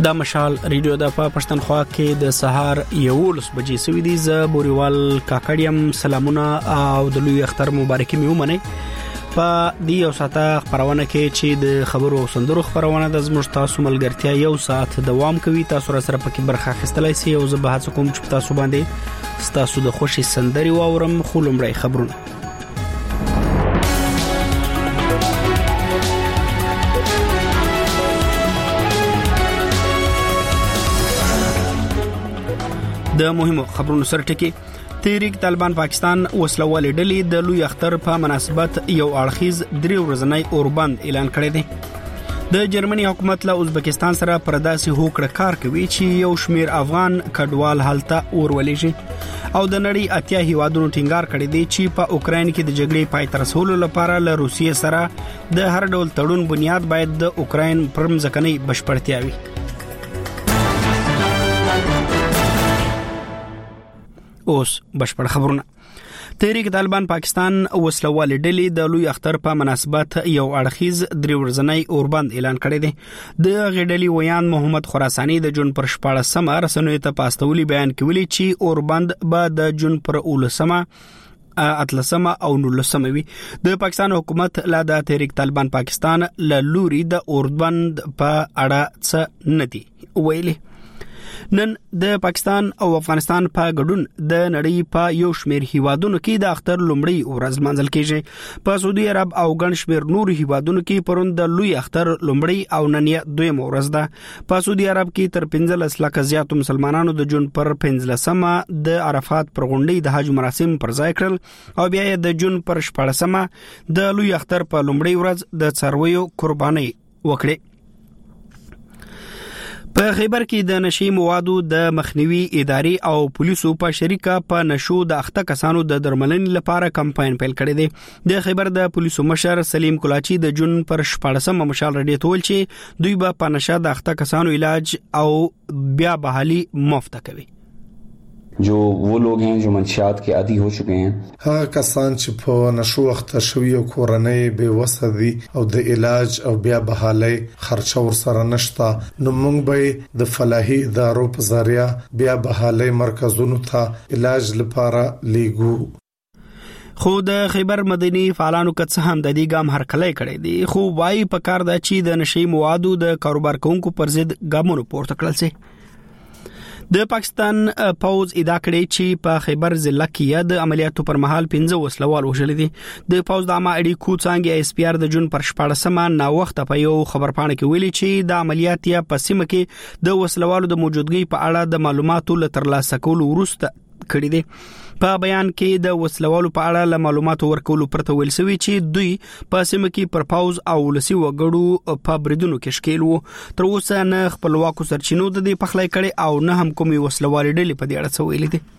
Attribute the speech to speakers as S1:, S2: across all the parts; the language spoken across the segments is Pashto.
S1: دا مشال ریډیو د پښتونخوا کې د سهار 11 بجې سوي دي. ز بوريوال کاکړیم سلامونه او د لوی اختر مبارکي مې ومنه. په دې یو ساعته خبرونه کې چې د خبرو سندرو خبرونه د زموږ تاسو ملګرتیا یو ساعت دوام کوي. تاسو سره پکې برخه اخیستلای شئ او زه به هڅه کوم چې تاسو باندې تاسو د خوشي سندري واورم. خو لومړی خبرونه. د مهمو خبرونو سره ټکی تحریک طالبان پاکستان وسلوالې ډلې د لوی اختر په مناسبت یو اړخیز 3 ورځنی اوربند اعلان کړی دی. د جرمني حکومت له ازبکستان سره پرداسي هوکړه کار کوي چې یو شمیر افغان کډوال حالته اورولېږي او د نړۍ اتیا هیوادونو ټینګار کړی دی چې په اوکرين کې د جګړې پای ته رسولو لپاره له روسیې سره د هر ډول تړون بنیاد باید د اوکرين پر ځمکنۍ بشپړتیا وي. اوس بشپړ خبرونه. تحریک طالبان پاکستان وسلوالې ډلې د لوی اختر په مناسبت یو اړخیز 3 ورځنی اوربند اعلان کړی دی. د غډلې ویان محمد خراساني د جون پر 14 رسنوي ته پاستولي بیان کوي چې اوربند به د جون پر 19 اتلسمه او 19 وي. د پاکستان حکومت لا د تحریک طالبان پاکستان له لوري د اوربند په اړه څه ندي ویلي. نن د پاکستان او افغانستان په ګډون د نړۍ په یو شمیر هیوادونو کې د اختر لومړی ورځ منځل کیږي. په سعودي عرب او ګڼ شمیر نور هیوادونو کې پرون د لوی اختر لومړی او نن یې دویم ورځ ده. په سعودي عرب کې تر 15 لک زیات مسلمانانو د جون پر 15مه د عرفات پر غونډې د حج مراسم پر ځای کړل او بیا د جون پر 14مه د لوی اختر په لومړی ورځ د څارویو قرباني وکړه. په خیبر کې د نشي موادو د مخنیوي ادارې او پولیسو په شریکه په نشو د اخته کسانو د درملنې لپاره کمپاین پیل کړی دی. د خیبر د پولیسو مشر سلیم کلاچی د جون پر 14مه مشال رډي تول چې دوی به په نشه د اخته کسانو علاج او بیا بحالي مفت کوي.
S2: जो वो लोग हैं जो منشیات के عادي हो चुके हैं
S3: هغه کسان چې په نشو وخت شوی او کورنۍ به وسدي او د علاج او بیا بحالي خرچه ور سره نشتا نو موږ به د فلاحي ادارو په ذریعہ بیا بحالي مرکزونو ته علاج لپاره لیګو.
S1: خو د خیبر مدني فعالانو کڅ هم د دې ګام هرکلی کړی دی. خو وايي په کار د چي د نشي موادو د کاروبار کوونکو پر ضد ګامونو پورته کړل شي. د پاکستان پوز ادعا کړې چې په خیبر ضلع کې د عملیاتو پر مهال 15 وسلوال وژل دي. د پوز د عامه کوڅانګي اس پی ار د جون پر 14مه نا وخت په یو خبرپاڼه کې ویلي چې د عملیات یا په سیمه کې د وسلوالو د موجودګۍ په اړه د معلوماتو لترلاسه کولو وروسته کړی دي. په بیان کې د وسلوالو په اړه له معلوماتو ورکولو پرته ویل شوی چې دوی په سیمه کې پر پاوز او لسی وګړو په بریدونو کې شکیل وو. تر اوسه نه خپلواکو سرچینو د دې پخلای کړي او نه هم کومي وسلوالې ډلې په دې اړه څه ویلي دي.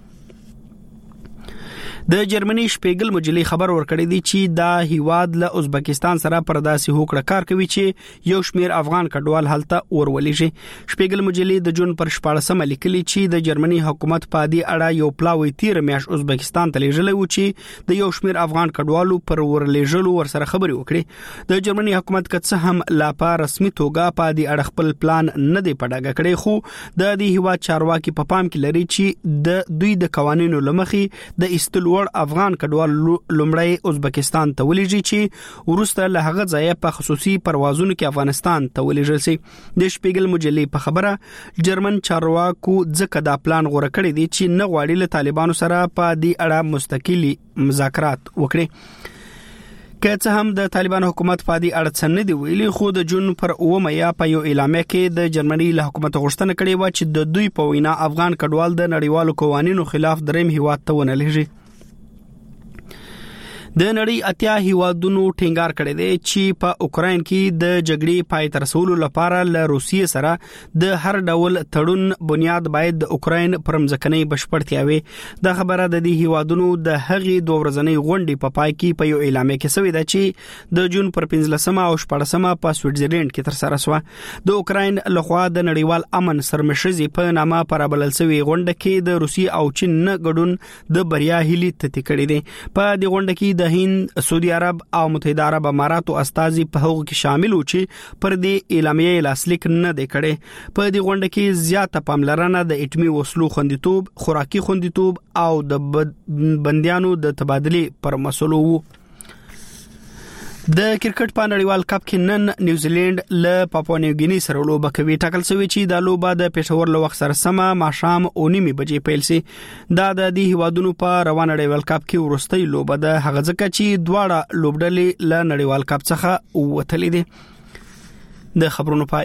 S1: د جرمني شپیګل مجلې خبر ورکړی دی چې دا هیواد له ازبکستان سره پرداسي هوکړه کار کوي چې یو شمیر افغان کډوال حالته اورولېږي. شپیګل مجلې د جون پر 14مه لیکلي چې د جرمني حکومت په دې اړه یو پلاوی تیر میاش ازبکستان ته لیږلی و چې د یو شمیر افغان کډوالو پر ورلېږلو ورسره خبري وکړي. د جرمني حکومت کڅ هم لا په رسمي توګه په دې اړه خپل پلان نه دی پډاګه کړی. خو د دې هیواد چارواکي په پام کې لري چې د دوی د قوانینو لمخې د استلو افغان کډوال لومړی ازبکستان ته ولېږي چې ورسته له هغه ځای په خصوصي پروازونو کې افغانستان ته ولېږل شي. د شپیګل مجلې په خبره جرمن چارواکو ځکه دا پلان غوړه کړی دی چې نه غواړي له طالبانو سره په دې اړه مستقلی مذاکرات وکړي. که څه هم د طالبان حکومت په دې اړه څه نه دی ویلي. خو د جون پر 9 یا په یو اعلامیه کې د جرمني له حکومت غوښتنه کړې و چې د دوی په وینا افغان کډوال د نړیوالو قوانینو خلاف دریم هیواد ته ونه لېږي. د نړۍ اتیا هیوادونو ټینګار کړی دی چې په اوکرين کې د جګړې پای ته رسولو لپاره له روسیې سره د هر ډول تړون بنیاد باید د اوکرين پر ځمکنۍ بشپړتیا وي. دا خبره د دې هیوادونو د هغې 2 ورځنۍ غونډې په پای کې په یو اعلامیه کې شوې ده چې د جون پر 15مه او 14مه په سویټزرلند کې تر سره شوه. د اوکرين لخوا د نړیوال امن سرمشرزي په نامه پرابلل شوی غونډه کې د روسیې او چین ګډون د بریا هلي تتی کړی دی. په دې غونډه کې د هند، سعودي عرب او متحده عرب اماراتو استازي په هغو کې شامل و چې پر دې اعلامیه لاسلیک نه دی کړي. په دې غونډه کې زیاته پاملرنه د اټومي وسلو خوندیتوب، خوراکي خوندیتوب او د بندیانو د تبادله پر مسلو وو. د کرکټ په نړیوال کپ کې نن نیوزیلند له پاپوا نیو ګینی سره لوبه کوي. ټاکل شوی چې د لوبه د پېښور له وخت سره سمه ماښام 9:30 بجې پیل شي. دا د دې هیوادونو په روان نړیوال کپ کې ورستۍ لوبه ده، هغه ځکه چې دواړه لوبډلې له نړیوال کپ څخه وتلې دي. د خبرونو پای.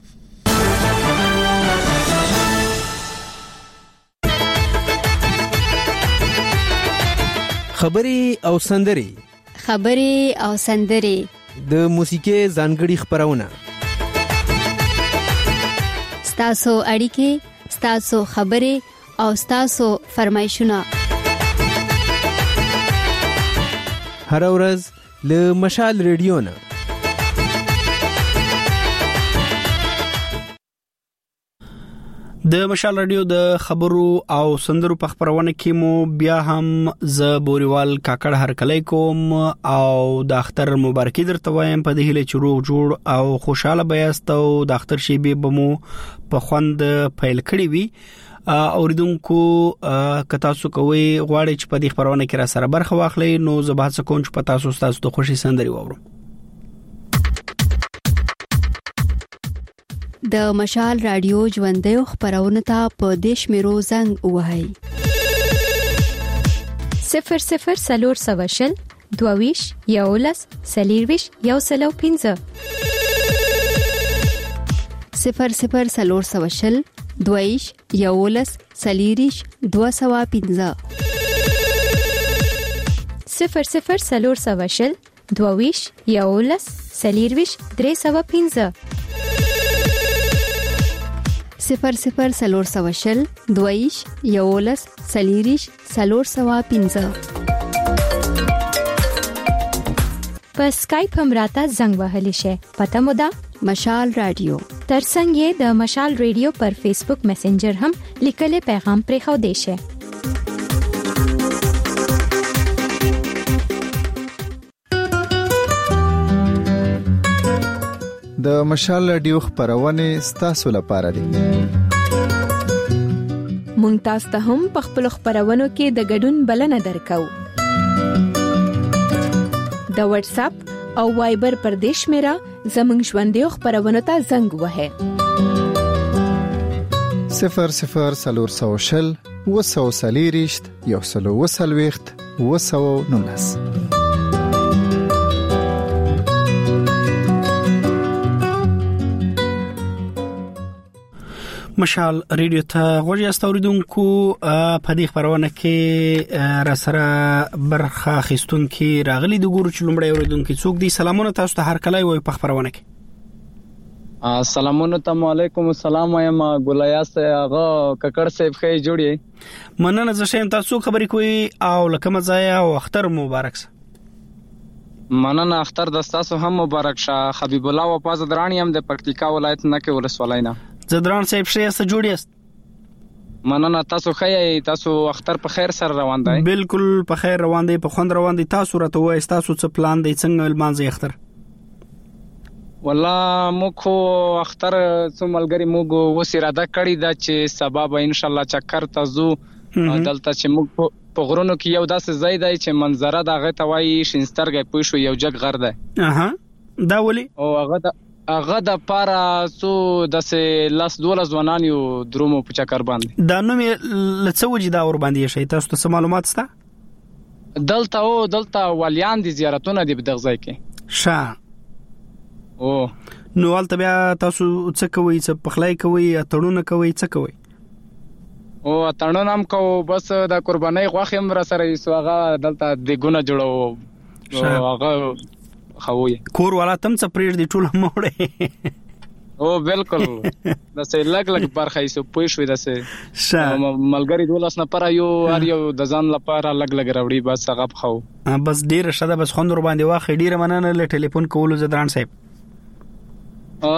S4: خبري او سندري،
S5: خبري او سندري،
S4: د موسیقي ځانګړي خبرونه،
S5: ستاسو اړیکې، ستاسو خبري او ستاسو فرمایشونه
S4: هر ورځ له مشال ریډیو نه.
S1: د مشال رادیو د خبرو او سندرو په خبرونه کې مو بیا هم ز بوريوال کاکړ هرکلی کوم او د اختر مبارکي درته وایم په دې هله چروغ جوړ او خوشاله بیاست او د اختر شی به بمو په خوند پیل کړی وي. اوریدونکو کتا سو کوي غواړي چې په دې خبرونه کې را سره برخه واخلي، نو زبات سکون چې پتا سو تاسو د خوشي سندري وورم.
S5: د مشال رادیو ژوندې خبرونه ته په دیش میرو زنګ وهاي
S6: 00 سلور سواشل دوویش یولس سلیرویش یوسلو 15
S5: 00 سلور سواشل دوویش یولس سلیریش 215
S6: 00 سلور سواشل دوویش یولس سلیرویش 315
S5: 00 سلور سواشل دویش یولس سلیریش سلور سوا 15.
S6: په اسکایپ هم راته زنګ وهلی شي. پته مو ده
S5: مشال رادیو.
S6: ترڅنګ یې د مشال رادیو پر فیسبوک میسنجر هم لیکلي پیغام پرې خو دی شي.
S7: د مشال رادیو خبرونه ستاسو لپاره دي.
S6: مونږ تاسو ته هم په خپل خبرونو کې د ګډون بلنه درکو. د واتس اپ او وایبر پر دیش میرا زمنګ ژوندې خبرونه ته زنګ وهه
S7: 00 سلور سواشل وسو سلیریشت یوسلو وسلويخت وسو نونس.
S1: مشال ریډیو ته غوږی استوریدونکو په دې خبرونه کې را سره برخه اخیستونکو راغلي د ګورو چې لومړی اوریدونکو څوک دي. سلامونه تاسو ته هر کله وي په خبرونه کې.
S8: سلامونه علیکم. السلام یم ګولیاس هغه ککړ صاحب خې جوړی
S1: مننه زه شم تاسو خبرې کوي او لکه مزایا او اختر مبارک شه.
S8: مننه اختر د تاسو هم مبارک شه. حبیب الله وپاز درانی هم د پکتیکا ولایت نکه ولسوالۍ نه.
S1: زدران صاحب شه جوړی است.
S8: مننه تاسو خې تاسو اختر په خیر سره روان دی؟
S1: بالکل په خیر روان دی، په خوند روان دی. تاسو راته وایي تاسو څه پلان دی، څنګه لمانځي اختر؟
S8: والله مخو اختر څو ملګری موږ وسیراده کړی دا چې سبب ان شاء الله چکر تاسو دلته چې موږ په غرونو کې یو داسې ځای دی چې منظره دغه توای شینسترګې پوښو یو جګ غر دی.
S1: دا ولي
S8: او هغه د پارا سو داسې لاس 12 ځوانان یو درومو په چکر باندې.
S1: دا نو لڅ وجې دا ور باندې شي. تاسو ته معلومات سته؟
S8: دلته ولیان دي زیارتونه دي په دغه ځای کې.
S1: او نو ولته بیا تاسو څه کوي؟ څه پخلای کوي؟ اتړونه کوي؟ څه کوي؟
S8: او اتړونه هم کو بس د قربانای غوښه هم را سره یې هغه دلته د ګونه جوړو هغه خوي
S1: کور والا تم څه پرېږ دي ټول موړې.
S8: او بالکل داسې لګ برخه یې سو پوي شوې داسې ملګری دولس نه پر یو هر یو د ځان لپاره لګ راوړي بس هغه خو
S1: بس ډیر شته بس خوندور باندې واخې ډیر مننه له ټلیفون کولو زدران صاحب.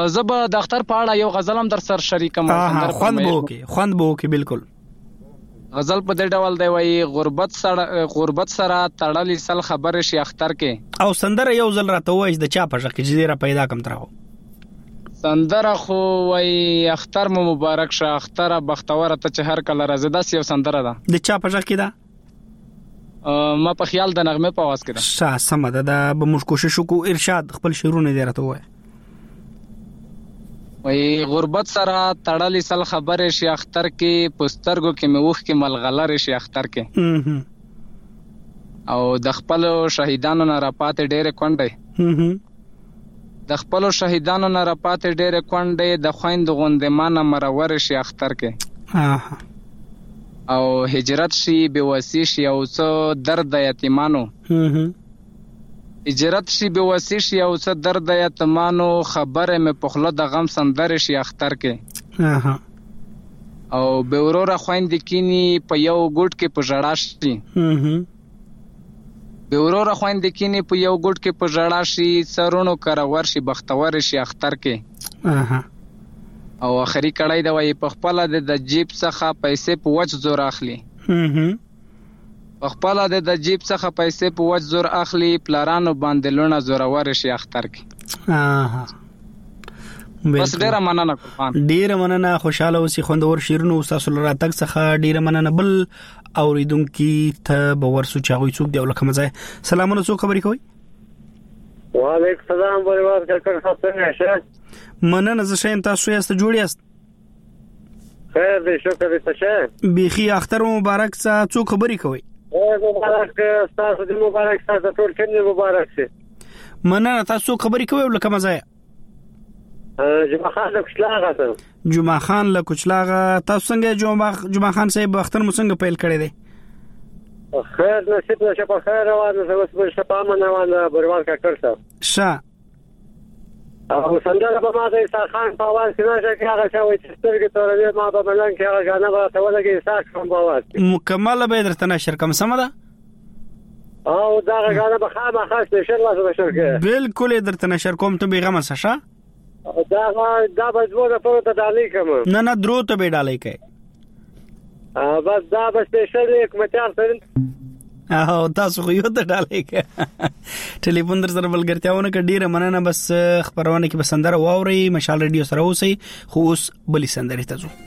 S8: زبا د اختر په اړه یو غزل هم در سره شریکم.
S1: خوند بو کې بالکل.
S8: غزل په دې ډول دی وایي غربت سره تړلې سل خبرې شي اختر کې.
S1: او سندره یو ځل راته وایي د چا په ژغ کې چې ډیره پیدا کم ترغو
S8: سندره خو وایي اختر مو مبارک شه اختر بختوره ته چې هر کله راځي داس یو سندره ده.
S1: د چا په ژغ کې ده؟
S8: ما په خیال د نغمه په आवाज کې ده.
S1: ښه سم ده. د به موږ کوشش وکړو ارشاد خپل شعرونه دی راته وایي.
S8: وایي غربت سره تړلې سل خبرې شي اختر کې پسترګو کې مې وښ کې ملغلره شي اختر کې. او د خپل شهیدانو نه راپاتې ډېرې کونډې د خپل شهیدانو نه راپاتې ډېرې کونډې د خويند غوندمانه مرور شي اختر کې. او هجرت شي بېوسی شي او څه درد د یتیمانو هجرت شي بېوسی شي او څه درد د یتیمانو خبره مې په خوله د غم سندره شي اختر کې. او بې وروره خویندې کینی په یو ګوټ کې په ژړا شي بې وروره خویندې کینی په یو ګوټ کې په ژړا شي سرونو کرور شي بختور شي اختر کې. او اخري کړای دا وایي په خپل د جیب څخه پیسې په وچ زور اخلي په خپل د جیب څخه پیسې په وچ زور اخلي پلارانو باندې لونه زورور شي اختر کې. بس ډیره مننه قربان.
S1: ډیره مننه. خوشاله اوسې. خوندور شیرونو تاسو لرا تک څخه ډیره مننه. بل اوریدونکو ته باور سو چاغوي څوک دی ولکه مزه. سلامونه څوک خبرې کوي؟
S9: وعلیکم السلام بریوار کړکړ خاصه شه.
S1: مننه زه شیم تاسو یاست جوړ یاست؟
S9: خیر دې شکر دې شه.
S1: بيخي اختر مبارک څوک خبرې کوي؟
S9: مبارک تاسو دې مبارک تاسو ټول کې مبارک شه.
S1: مننه. تاسو خبرې کوي ولکه مزه؟
S9: جمعه خان له کوچلاغه ته.
S1: جمعه خان له کوچلاغه. تاسو څنګه جمعه خان صاحب اختر مو څنګه پیل کړی دی؟
S9: خیر نصیب نشه په خیر روانه زه اوس په شپه روانه بریوار کړکړ شه.
S1: شه
S9: او سندره به ما د عیسی خان په आवाज کې نشه کې هغه شاوې چې سترګې تورې ما په ملنګ کې هغه غانه به ته ولګي عیسی خان په आवाज
S1: مکمل به درته نشر کوم سم ده.
S9: او دا غانه به خامخا سپیشل لاسه نشر کې
S1: بالکل درته نشر کوم ته بیغمه شه.
S9: دا به زموږ په ته ډالۍ کوم.
S1: نه درو ته به ډالۍ کوي.
S9: بس دا به سپیشل یک متار سره
S1: او تاسو خو یو ته ډالۍ کوي. ټلیفون در سره بلګرتیاونه ک ډیره مننه. بس خبرونه کې بسندره واوري مشال رادیو سره اوسئ. خو اوس بلی سندري ته ځو.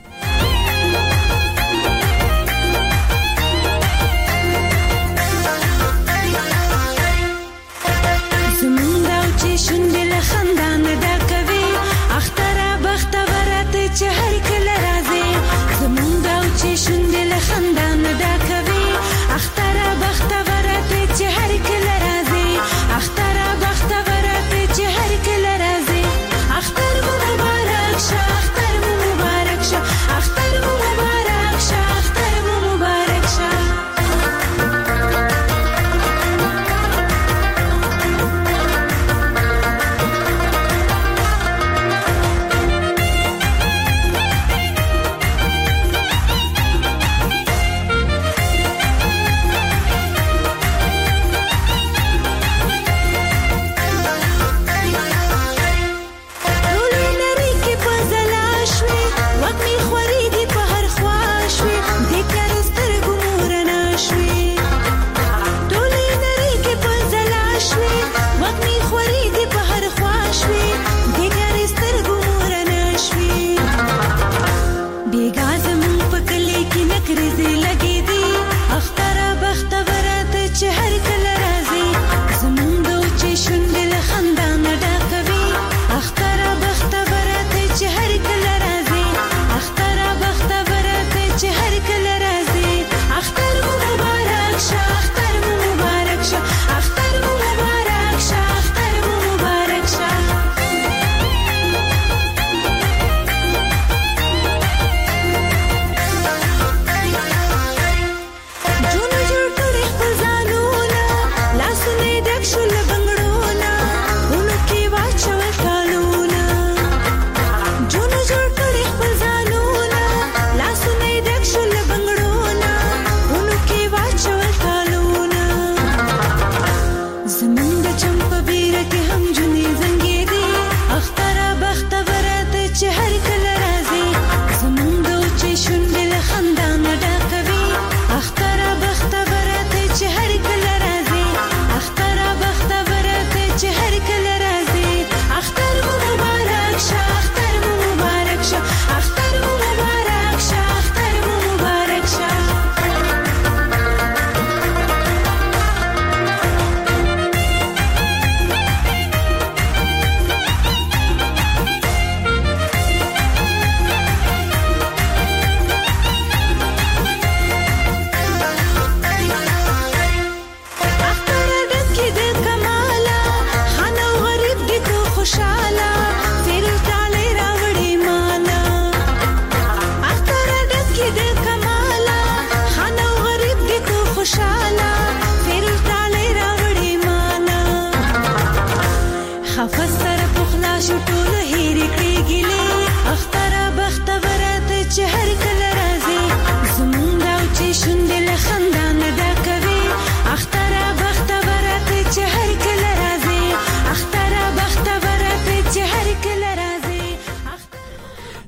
S10: زمونږ او چې شونډې له خندان ډکوي اختر بختورات چې هر کله راځي زمونږ او چې شونډې له خندان ډکوي اختر بختورات چې هر کله راځي اختر بختورات چې هر کله راځي اختر مو مبارک شه اختر مو مبارک شه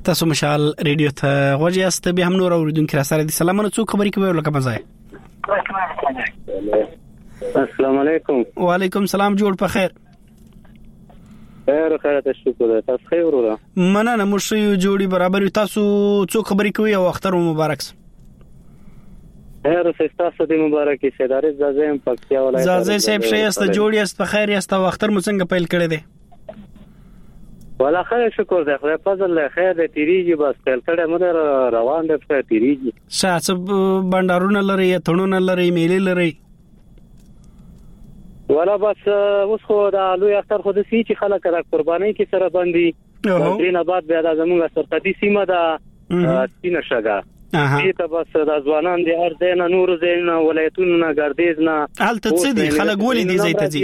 S1: تاسو مشال ریډیو ته غوږی است به هم نور اوریدونکو را سره دي. سلامونه، څوک خبرې کوي لکه مزه؟
S9: السلام علیکم.
S1: وعلیکم السلام، جوړ په خیر.
S9: خیر ته شکر. تاسو خیر وروره؟
S1: مننه، مشي جوړي برابر. تاسو څوک خبرې کوي او اختر مبارک؟
S9: خیر تاسو دې مبارک شه. داري زازم پکتیا ولایت.
S1: زازه صاحب شایسته جوړی است په خیر است او اختر مو څنګه پیل کړی دی؟
S9: ولا خیر شکر ده، خدای فضل له خیر دې تیریږي. بس پیل کړه مده روان ده په تیریږي.
S1: شاته بندرونه لري، تړونه لري، میلې لري.
S9: ولا بس اوس خو دا لوی اختر خو د سی چې خلک را قرباني کې سره باندې درین بعد بیا د زموږ سرحدي سیمه دا سینه شګه دې ته بس د ځوانان دي هر ځای نه نور ځای نه ولایتونو نه ګردیز نه
S1: حالت څه دي خلک ولې دي ځای ته ځي؟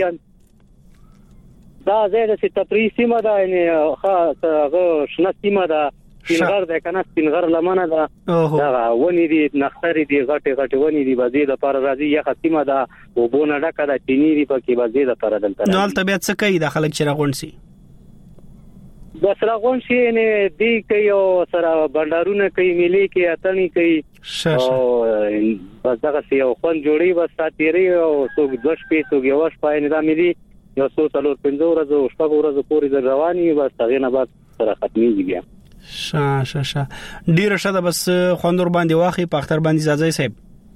S9: دا ځای د تفریح سیمه ده، یعنی هغه شنه سیمه ده، سپینغر ده کنه، سپینغر لمنه ده، دا ونی دي نختري دي، غټي ونی دي، بزې د پر راځي یا ختمه ده او بونه ډکه ده چيني دي پکې بزې د پر دلته.
S1: نو طبيعت څه کوي د خلک چې راغونسي؟
S9: بس راغونسي نه دي کوي او سره بندرونه کوي، ملي کې اتنی کوي او بس دا څه یو خون جوړي بس ساتيري او څوک دوش په څوک یو واش پای نه ملي یو څو څلور 15 ورځې او شپږ ورځې پورې رواني بس هغه نه بعد سره ختميږي بیا.
S1: شا ډیر شته بس خوندور باندې واخی په اختر باندې زازای صاحب.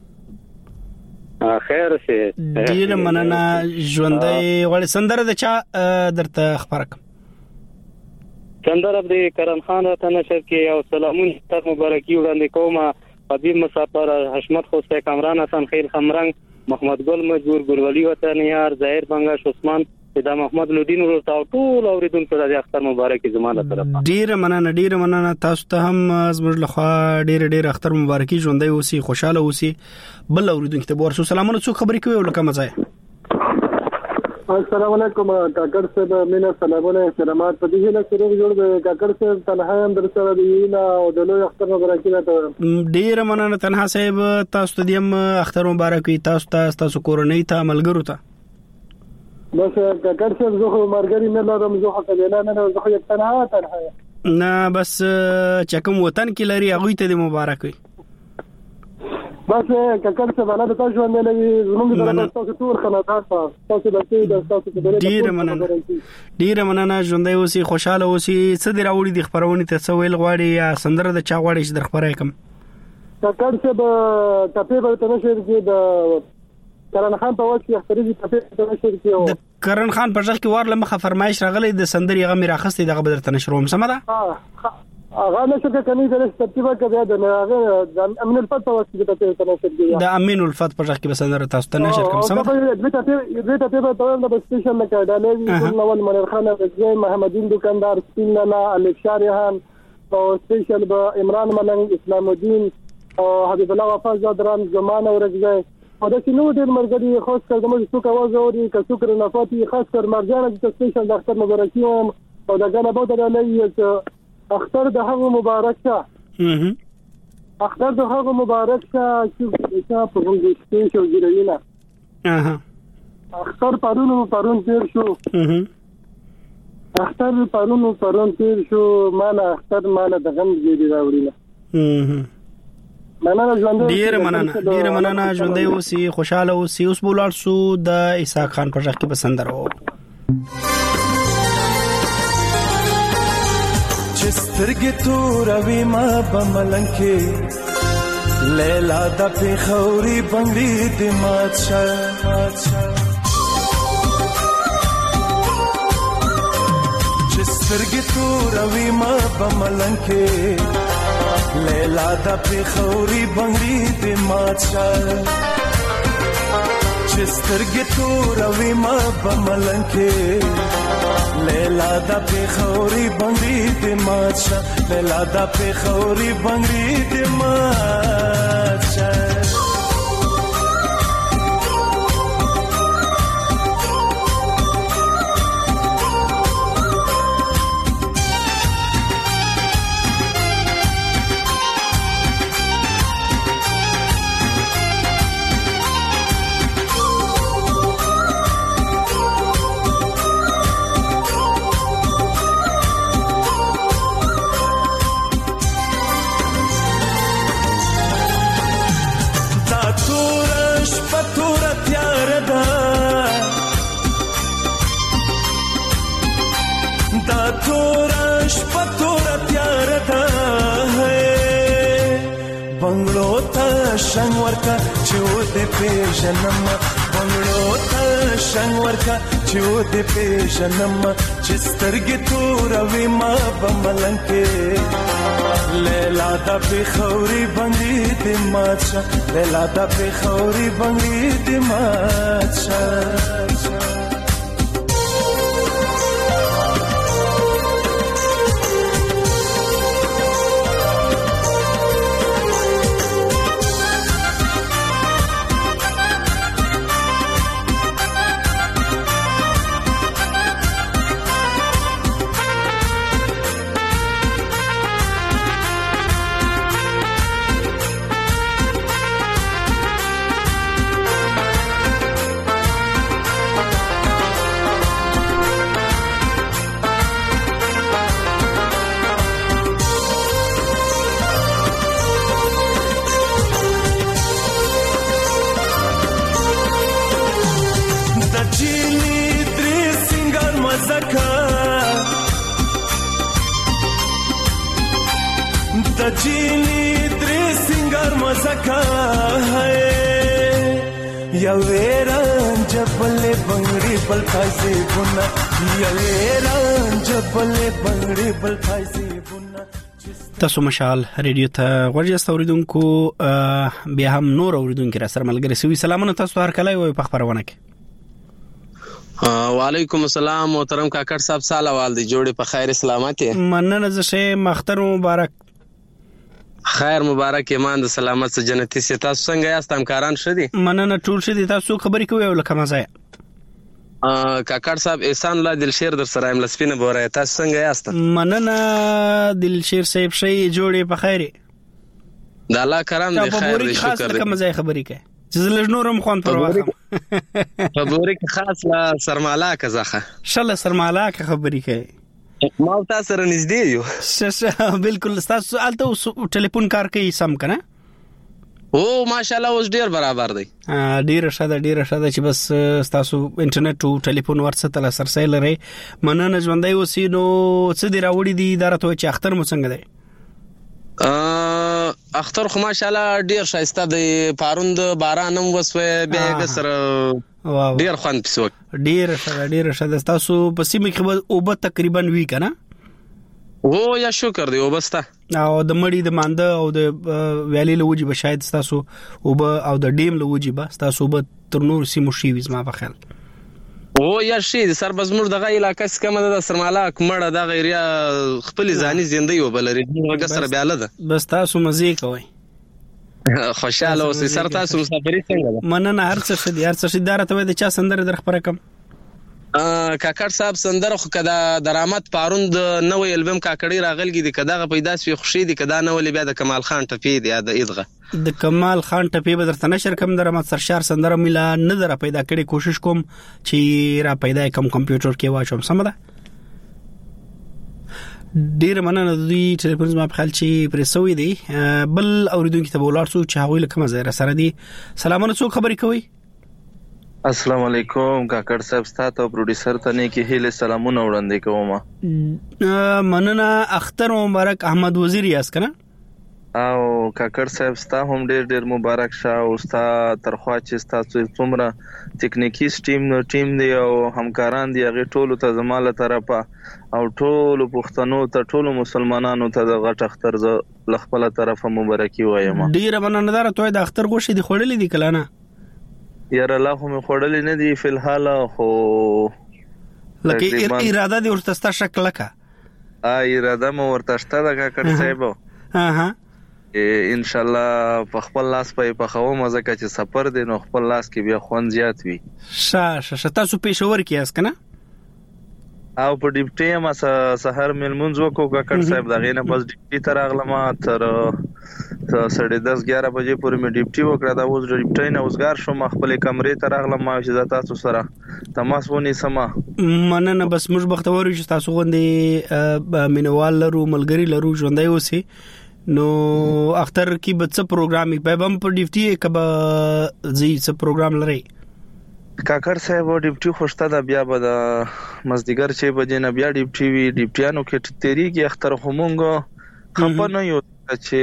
S9: خیر شه
S1: ډیر مننه. ژوندۍ وړ سندره د چا درته خبرک؟
S9: سندره د کرن خان ته نشر کې او سلامون تر مبارکي وړاندې کومه. حبیب مسافر، حشمت خوسته، کامران حسن خیل خمرنګ، محمد ګل مجبور، ګرولی وطن یار، ظاهر بنگاش، عثمان دا محمد لودین ورته ټول اوریدونکو د اختر مبارک زمانه طرفه.
S1: ډیر مننه تاسو ته هم زموږ لخوا ډیر اختر مبارکي ژوندۍ اوسي، خوشاله اوسي. بل اوریدونکو ته ورسو سلامونه، څوک خبرې کوي لکه مزه؟
S11: السلام علیکم کاکړ صاحب، مینا سلامونه احترامات. په دې نه شروع جوړ دی کاکړ صاحب، تنها هم در سره دی نه او د لوی اختر مبارکي نه ته
S1: ډیر مننه. تنها صاحب تاسو ته دیم اختر مبارکي، تاسو کورنۍ ته ملګرو ته.
S11: بس کاکړ صاحب زه خو مرګري نه لرم، زه خو کله نه زه خو تنها
S1: نه بس چې کوم وطن کې لري هغه ته د مبارک وي.
S11: بس کاکړ صاحب الله تاسو باندې لوي زموږ د تاسو ټول خناتات تاسو د تاسو په
S1: ډیر مننه. ژوندۍ اوسي، خوشاله اوسي. څه دی راوړي د خبرونه ته څه ویل غواړي یا سندره د چا غواړي چې در خبرای کوم؟
S11: کاکړ صاحب ټاپې به تنه شي د کرن خان په وخت کې اخترې ټاپې تنه شي
S1: د کرن خان په ځخ کې ورله مخه فرمایش راغلی د سندري غو میراخستې دغه بدر تنه شروع سم ده.
S11: هغه نشه کني د ترتیبه کې بیا د امین الفت په وخت کې تنه شي د
S1: امین الفت په ځخ کې بسندر تاسو ته نشر کوم سم ده.
S11: د ټاپې په توګه د سپیشل نه کډالې نوول منیر خان رضی محمدین دکاندار سپینلا الف شارحان او سپیشل به عمران ملنګ، اسلام الدین او حبیب الله وفا زادران زمانه ورګځي او د شنو ډېر مرګري خاص کر د موږ څوک आवाज اوري که څوک رنفاتي خاص کر مرجان د سپیشل د اختر مبارکي او د غنا بود د لې اختر د هغه مبارک شه اختر د هغه مبارک شه چې په موږ سپیشل ګراینا اختر پرون تیر شو اختر پرون تیر شو مال اختر مال د غم دې راوړي
S1: ډیر مننه. ژوندۍ اوسي، خوشاله اوسي. اوس بولار سو د اسحاق خان پر ځخ کې بسندرو
S12: چسترګې توروي ما بملنګ کې لیلا د پیښوري بنگړي د مات شه چسترګې توروي ما بملنګ کې لیلا دا پیښوري بنگړي د مات شه چسترګې توروي ما بملنګ کې لیلا دا پیښوري بنگړي د مات شه لیلا دا پیښوري بنگړي د مات شه پتور تیار دا دا تورش پتور تیار دا بنگلو تا شنگ ورکا چو دے پیژنم بنگلو تا شنگ ورکا چو دے پیژنم چسترگی توروی ما بملنکے لیلا دا پیخوری بنگی دی ماتشا لیلا دا پیخوری بنگی دی ماتشا جینی درې سنگار مزکا ہے یا ویران جبل بنگړي بل پایسي بنا یا ویران جبل بنگړي بل پایسي بنا
S1: تاسو مشال ریډیو ته غوړی استوریدونکو بیا هم نور اوریدونکو را سره ملګری سوي سلامونه تاسو هر کله وي په خبرونه کې
S13: وعلیکم السلام محترم کاکړ صاحب سلام والدي جوړه په خیر سلامت
S1: مننه زشه مختر مبارک
S13: خیر مبارک ایمان د سلامت سره جنتی سي تاسو څنګه یاست همکاران شدي
S1: مننه ټول شدي تاسو خبرې کوي او لکه مزه
S13: کاکړ صاحب احسان الله دلشیر در سره ام لسپینه بوره تاسو څنګه یاست
S1: مننه دلشیر صاحب شي جوړې په خیر
S13: د الله کرم دې خیر دې شکر
S1: دې کوم ځای خبرې کوي چې زلج نورم خوان پر واخه
S13: خبرې خاص لا سرمالا کزخه
S1: شله سرمالا خبرې کوي
S13: ما تاسو سره نږدې یو
S1: بالکل تاسو الته ټلیفون کار کوي سم کنه
S13: او ماشاءالله اوس ډیر برابر دی
S1: ډیر شاده چې بس تاسو انټرنیټ او ټلیفون ورڅته له سرسای لري مننه ژوندۍ وسینو څه دی راوړي دي اداره ته چې اختر مو څنګه دی
S13: اختر خو ماشاءالله ډیر شایسته دی پاروند بارانم وسوي به سره ډیر خوان پسو
S1: ډیر شاده تاسو په سیمه کې او به تقریبا وی کنه
S13: او یا شکر دی او بستا
S1: او د مړی د مانده او د ویالي لوجي به شاید تاسو او به او د ډیم لوجي به تاسو به تر نور سیمو شي وزما په خیال
S13: او یا شي سر بزمر دغه علاقې سکمه د سرمالا کمړه د غیریا خپل ځاني زندګي وبلري هغه سره بیاله ده
S1: بس تاسو مزه کوئ
S13: خوشاله اوسئ سر تاسو مسافرې څنګه ده
S1: مننه هر څه شي دارته د چا سندره در خبره کم
S13: کاکړ صاحب سندره خو کدا درامت پاروند نوې البم کاکړی راغلګي دي کدا پیدا سوي خوشي دي کدا نوې بیا د کمال خان ټپی دی د ایدغه
S1: د کمال خان ټپی به درته نشر کم درامت سرشار سندره ملا نه در پیدا کړي کوشش کوم چې را پیدا کم کمپیوټر کې واچوم سم ده ډیر مننه د دې ټلیفون ما په خیال چې پرسوي دي بل اوریدونکو ته ولار څو چې هغه لکه مزه سره دي سلامونه څو خبرې کوي
S14: السلام علیکم کاکړ صاحب ستاسو پروډوسر ته نه کې هیله سلامونه وړاندې کوم
S1: مننه اختر مبارک احمد وزیر یاس کنه
S14: او کاکړ صاحب ستاسو هم ډیر مبارک شه او ستاسو ترخوا چې تاسو څومره ټیکنیکی ټیم دی او همکاران دی هغه ټولو ته زماله طرفه او ټولو پښتنو ته ټولو مسلمانانو ته د غټ اختر ز خپل طرفه مبارکي وایم
S1: ډیر مننه دار ته د اختر غوښې دی خړلې دی کلانه
S14: یار الله هم خړلې نه دی فلحال خو
S1: لکه اراده دی ورته ستا شکل کا
S14: اراده مو ورته شته د کاکړ صاحب ان شاء الله په خپل لاس په خو مزه کې سفر دی نو خپل لاس کې بیا خوان زیات وي
S1: شاشه تاسو پېښور کې یاست کنه
S14: او په ډیپټي ما سحر ملمنځ وکړو کاکړ صاحب دغه نه بس ډیپټي تر اغلم تر 10:30 بجې پورې مې ډیپټي وکړه دا اوس ډیپټي نه اوسګار شوم خپل کمرې تر اغلم ما چې تاسو سره تماس ونی سما
S1: مننه بس موږ بختور یو چې تاسو غوندې مینوال لرو ملګری لرو ژوندۍ اوسې نو اختر کی به څه پروګرامي په بم په ډیوټي کبه زی څه پروګرام لري
S14: کاکړ صاحب ډیوټي خوشته د بیا به د مزدګر چې بجې نه بیا ډیوټي وی ډیوټیانو کې تیریږي اختر همونګو خپنه یو چې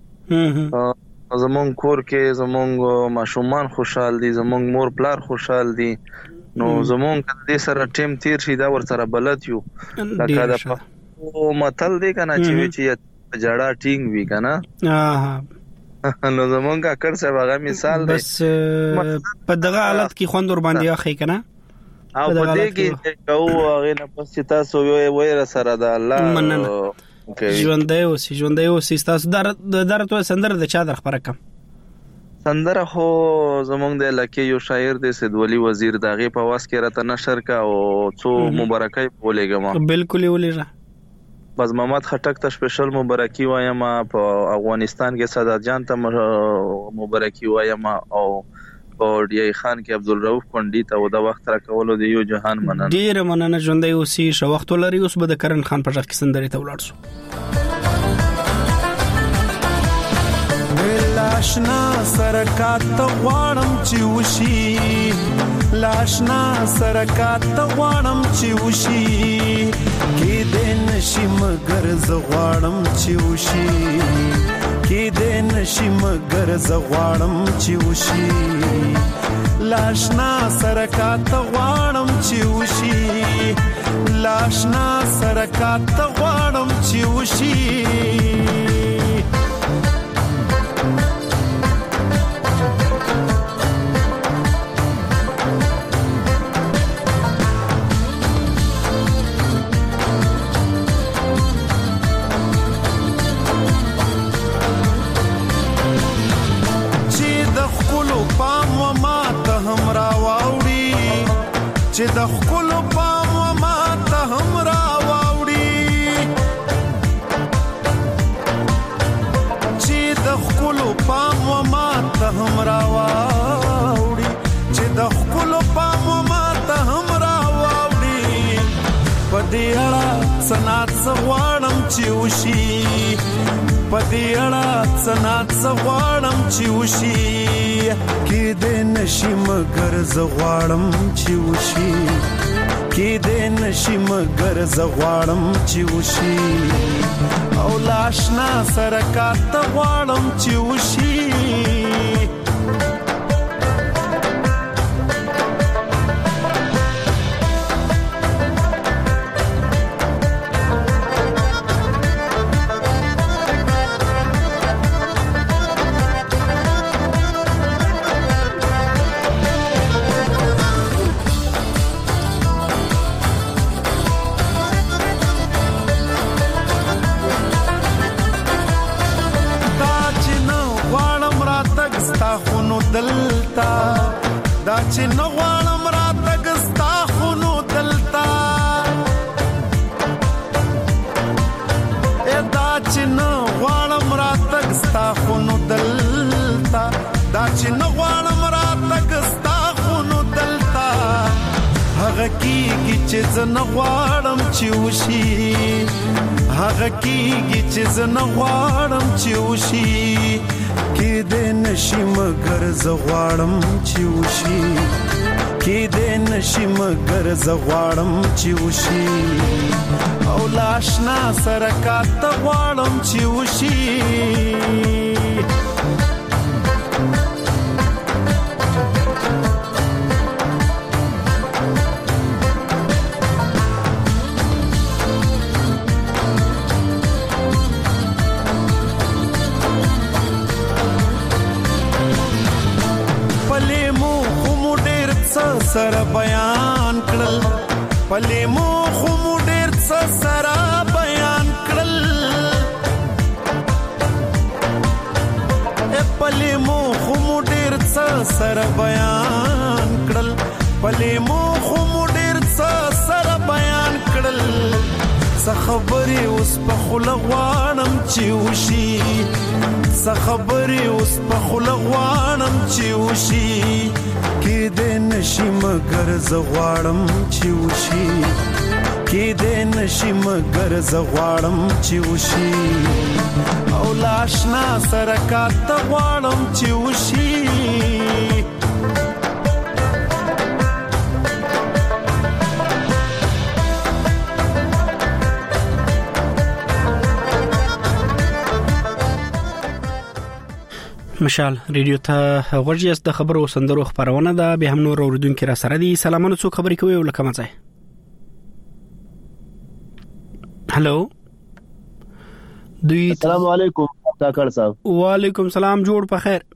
S14: زمونږ کور کې زمونږ ماشومان خوشحال دي زمونږ مور پلار خوشحال دي نو زمونږ د سره ټیم تیر شي دا ور سره بلد یو لکه دا او متل دی کنه چې جړه ټینګ وی کنه نو زمونږ کاکړ صاحب هغه مثال دی
S1: بس په دغه حالت کې خوند ور باندې اخی کنه
S14: او په دې کې او هغه نه پس تاسو وې سره د الله
S1: ژوندې اوسې تاسو درته سندره د چا در خبره کم
S14: سندره خو زمونږ د علاقې یو شاعر دی سید ولی وزیر داغه په واس کې راته نشر کا او څو مبارکي بولېګم
S1: بالکل ولېږه
S14: بس محمد خټک ته سپیشل مبارکي وایم په افغانستان کې سادات جان ته مبارکي وایم او ډی خان کې عبدالرؤف کونډي ته د وخت را کولو د یو جهان مننه
S1: ډیر مننه ژوندې اوسې شو وخت لري اوس به د کرن خان په ځخ کې سندري ته ولاړ شو
S12: لاشنا سرکات غواړم چې وشي لاشنا سرکات غواړم چې وشي کې دې نشي مگر ز غواړم چې وشي کې دې نشي مگر ز غواړم چې وشي لاشنا سرکات غواړم چې وشي لاشنا سرکات غواړم چې وشي چې د خپل پام و ما ته هم را واوړي چې د خپل پام و ما ته هم را واوړي چې د خپل پام و ما ته هم را واوړي په دې اړه سنات سغواړم چې وشي په دې اړه سنات سغواړم چې وشي کې دې نشي مگر زغواړم چې وشي کې دې نشي مگر زغواړم چې وشي او لاشنا سرکات غواړم چې وشي دلتا دا چې نو غواړم راتګ ستا خونو دلتا دا چې نو غواړم راتګ ستا خونو دلتا دا چې نو غواړم راتګ ستا خونو دلتا هغه کیږي چې زنه غواړم چې وشي هغه کیږي چې زنه غواړم چې وشي کې دې نشي مگر زغواړم چې وشي کې دې نشي مگر زغواړم چې وشي او لاشنا سرکات غواړم چې وشي سره بیان کړل پلي مو خو مو ډېر څه سره بیان کړل پلي مو خو مو ډېر څه سره بیان کړل پلي مو خو مو ډېر څه سره بیان کړل څه خبرې اوس په خوله غواړم چې وشي څه خبرې اوس په خوله غواړم چې وشي کې دې نشي مگر زغواړم چې وشي کې دې نشي مگر زغواړم چې وشي او لاشنا سره کاته غواړم چې وشي
S1: مشال ریډیو ته ورجیس د خبرو سندرو خبرونه ده به هم نور اوردونکو را سره دي سلامونه څو خبرې کوي ولکه مزه هلو دوی
S15: السلام علیکم کاکړ صاحب
S1: وعلیکم سلام جوړ په خیر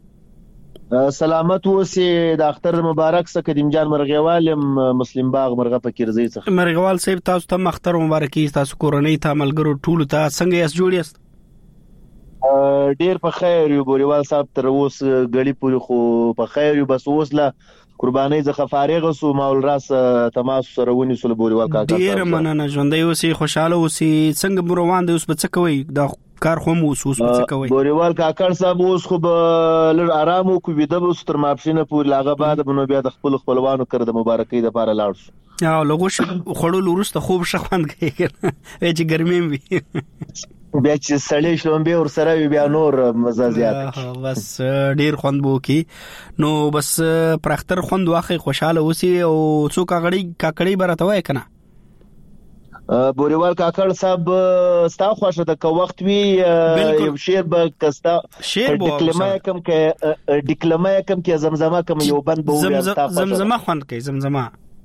S15: سلامت اوسې د اختر مبارک سره قدیم جان مرغیوال مسلم باغ مرغه پکیرزی څخه
S1: مرغیوال صاحب تاسو ته اختر مبارکي تاسو کورنۍ ته ملګرو ټول ته څنګه یې جوړ یاست
S15: ډیر په خیر یو بوریوال صاحب تر اوس غړي پوری خو په خیر یو بس اوس لا قرباني زخه فارغ سو مول راس تماس سره ونی سول بوریوال کاکا
S1: ډیر مننه ژوندۍ اوسې خوشاله اوسې څنګه بروان دی اوس په څه کوي د کار خو مو اوس په څه کوي
S15: بوریوال کاکا صاحب اوس خو لر آرام او کو ویده اوس تر ماپښینه پور لاغه بعد بنو بیا د خپلوانو کړ د مبارکۍ د لپاره لاړ شو
S1: یا لوګو خړول ورسته خوب شخوند کوي چې ګرمیم وي
S15: بیا چې سړی شلومبه ور سره بیا نور مزه زیات
S1: بس ډیر خوند بو کی نو بس پرختر خوند واخی خوشاله اوسي او څو کاکړی برته وای کنه
S15: بوریوال کاکړ صاحب ستا خوښه د کو وخت وی یو شعر به کستا ډیکلمه کم کې زمزمه کم یو بند بو
S1: زمزمه خوند کوي زمزمه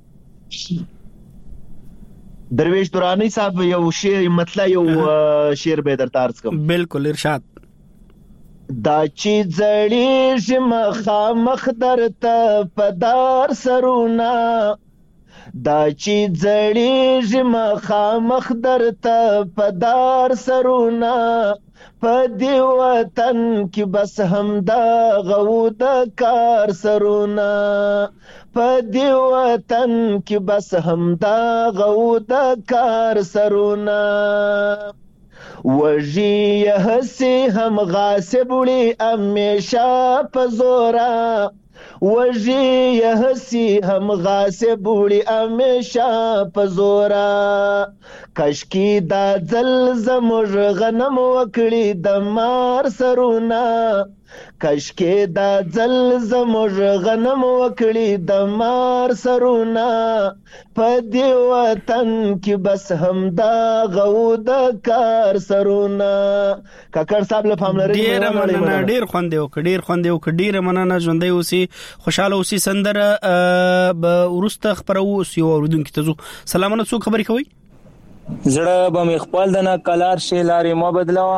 S15: درویش دورانی صاحب یو شعر مطلب یو شعر به در تارز کوم
S1: بالکل ارشاد
S15: دا چې زړی مخامخ درته پدار سرونا دا چې زړی مخامخ درته پدار سرونا پدی وطن کې بس همدا غو د کار سرونا پدی وطن کې بس همدا غو د کار سرونا وجی هسي هم غاصب وړي همیشه پزورا وجی هسي هم غاصب وړي همیشه پزورا کشکی دا ځل زموږ غنم وکړي د مار سرونا کشکی دا ځل زموږ غنم وکړي د مار سرونا په دی وطن کې بس همدا غو د کار سرونا کاکړ صاحب له پاملرنې
S1: ډیر خوند یو ډیر مننه ژوندۍ اوسي خوشاله اوسي سندره ورسته خبرو اوسي اوردونکو ته سلامونه څو خبرې کوي
S16: زړه به مې خپل د نه کلار شي لارې ما بدلاوه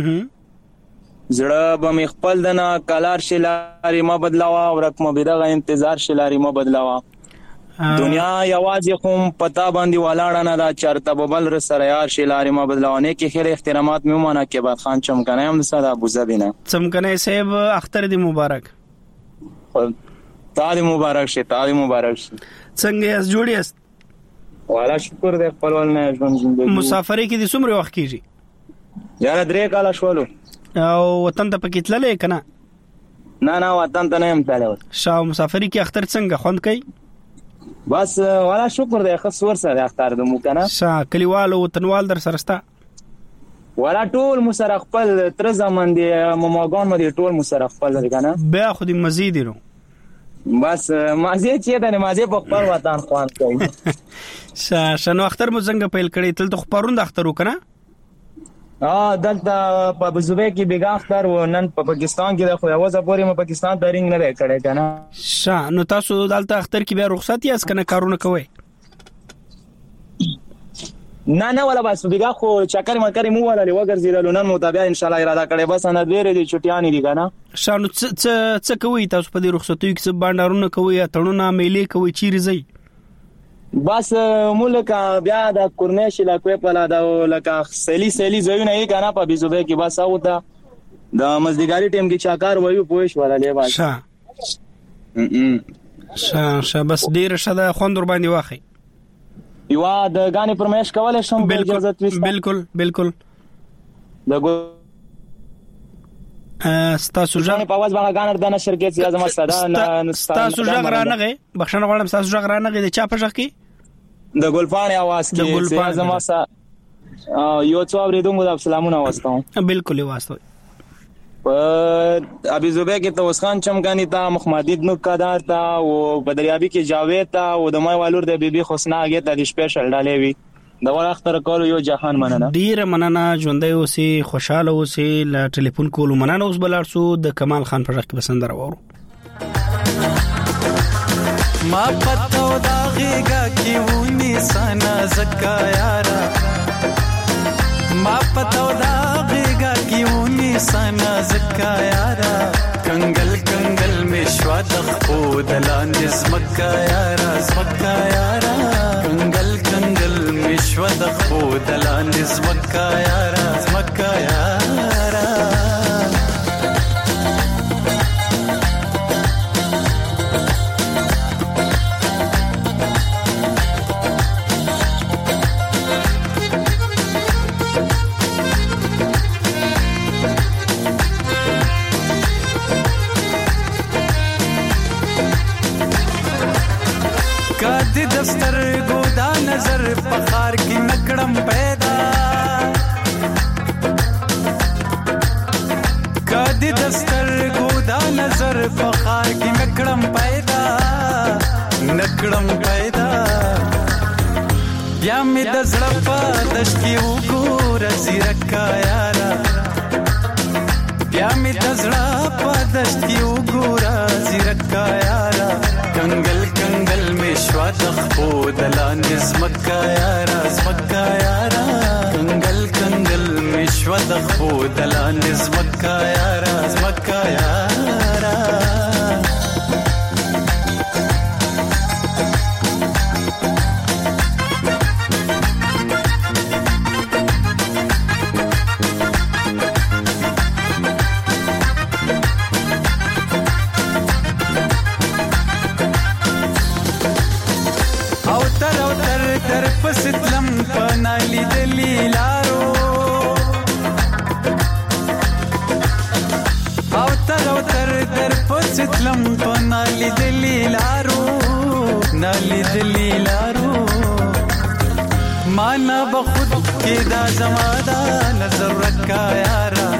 S16: زړه به مې خپل د نه کلار شي لارې ما بدلاوه ورک مې دغه انتظار شي لارې ما بدلاوه دنیا یوازې کوم پتا باندې ولاړه نه دا چرته ببل ر سره یار شي لارې ما بدلاونه کې خیر احترامات مې ومنه کې بعد خان چمکنه هم د صدا ابو ظبی نه
S1: چمکنه صاحب اختر دی مبارک
S16: تعالی مبارک شي
S1: څنګه یې جوړی است
S16: والا شکر دې خپلوان نه ژوند زندګي
S1: مسافرې کې د څومره وخت کیږي
S16: یاره 3 کال شولو
S1: او وطن ته پکې تللې کنه
S16: نه وطن ته نه هم تللی
S1: شاو مسافرې کې اختر څنګه خوند کوي
S16: بس والا شکر دې خاص ور سره اختر د مو کنه
S1: شا کلیوالو وطنوال در سره ستا
S16: والا ټول مسره خپل تر زمون دي مماګان مې ټول مسره خپل کنه
S1: بیا خو دې مزید نو
S16: بس مازه چې د نمازه په خپل وطن خوان کوي
S1: شنو اختر مو څنګه پیل کړی تل ته پروند اختر وکنه
S16: دلته په بزوبه کې بیګا اختر و نن په پاکستان کې د خو یوازې پورې مو پاکستان ته رنګ نه کړی کنه
S1: نو تاسو دلته اختر کې بیا رخصت یاس کنه کارونه کوي
S16: نه ولا بس بیګا خو چکر مکرې مو ولا لوګرځیدل نن متابع ان شاء الله اراده کړې بس نه ډېرې دي چټیانې دي کنه
S1: شانو څه کوي تاسو په دې رخصتیو کې څه باندارونه کوي اتړونه میلې کوي چیرې زی
S16: بس مولکه بیا د کورنیش علاقې په لاده لکه سلی زوینه یې کنه په بيزوبه کې بس او دا د مزدګاری ټیم کې چاکار وایو پوښ ولا لیبا
S1: شا بس ډیر شته خوندور باندې واخی
S16: یو د غانې پرمېش کولای شم
S1: اجازه توست بالکل
S16: دغه
S1: ستاسو ځان
S16: په आवाज باندې غانر د نشر کې اعظم صدا
S1: ستاسو ځان رانغه بخښنه غواړم ستاسو ځان رانغه د چا په ځخ کې
S16: د ګلپاڼې आवाज کې زما سره یو څو اوریدونکو د سلامونه واستم.
S1: بالکل واستو
S16: په ابي زوبه کې توس خان چمګانی تا محمدید نو کادار تا او بدریابي کې جاوید تا او د مای والور د بیبي حسنا هغه ته د سپیشل ډالې وی د وړ اختر کول یو جهان مننه.
S1: ډیر مننه ژوندۍ اوسې خوشاله اوسې. ل ټلیفون کول مننه. اوس بلار سو د کمال خان پر رقم بسندر وورو.
S12: ما پتو دا غیگا کی ونی سنا زکا یارا ما پتو دا غیگا کی ونی سنا زکا یارا کنگل کنگل مشوا دخو دلان زمکا یارا زمکا یارا کنگل کنگل مشوا دخو دلان زمکا یارا زمکا یارا دفتر گودا نظر پخار کی نکڑم پیدا کدی دفتر گودا نظر پخار کی نکڑم پیدا یا می دزړه په دشکی وګور زیرکا یارا یا می دزړه په دشکی وګور زیرکا یارا کنگل کنگل مشوا دخو دلان زمکا یارا زمکا یارا کنگل کنگل مشوا دخو دلان زمکا یارا زمکا یارا پسلم پنالی دلیلارو او تر در پسلم پنالی دلیلارو نالی دلیلارو مانا بخود کی دا زمادا نظر رکا یارا